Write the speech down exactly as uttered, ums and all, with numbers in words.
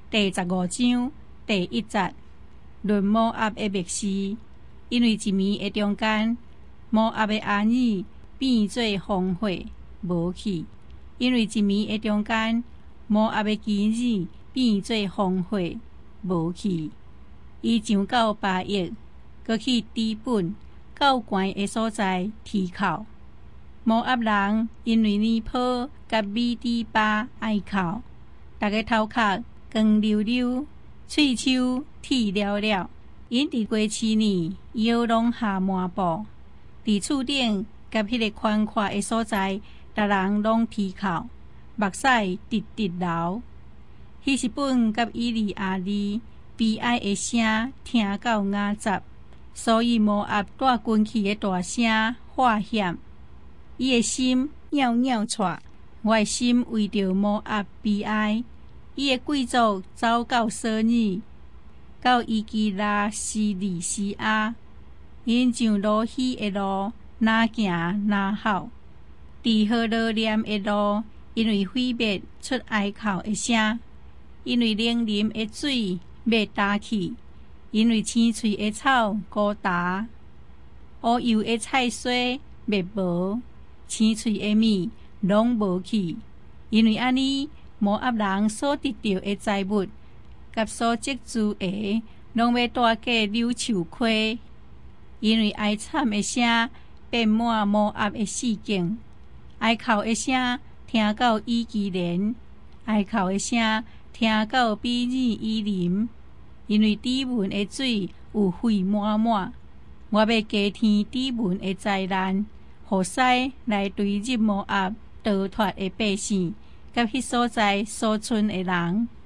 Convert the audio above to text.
第十五章第一節，論摩押的滅事。因為一暝的中間，摩押的兒女變做荒廢，無去；因為一暝的中間，摩押的兒女變做荒廢，無去。伊上到巴益，閣去底本，較懸的所在佇口。摩押人因為尼波甲米底巴愛哭，逐個頭殼光溜溜，喙鬚鐵了了。因佇過去年搖攏下滿布，佇厝頂甲迄個寬闊的所在，逐人攏啼哭，目屎直直流。希實本甲以利亞利悲哀的聲聽到雅雜，所以摩押帶軍去的大聲喝險，伊的心袅袅喘。我的心為着摩押悲哀，伊的貴族走到索爾，到伊基拉西利斯亞，因上羅希的路，哪行哪吼；佇何羅念的路，因為毀滅出哀哭的聲，因為冷啉的水要乾去，因為青翠的草枯乾，烏油的菜荽滅無，青翠的米攏無去。因為安尼，摩押人所得到的財物，甲所積聚的，攏要帶過流手溪。因為哀慘的聲遍滿摩押的四境，哀哭的聲聽到伊基連，哀哭的聲聽到比爾伊林。因為底門的水有血滿滿，我要加添底門的災難，予屎來追入摩押逃脫的百姓，甲迄所在所存的人。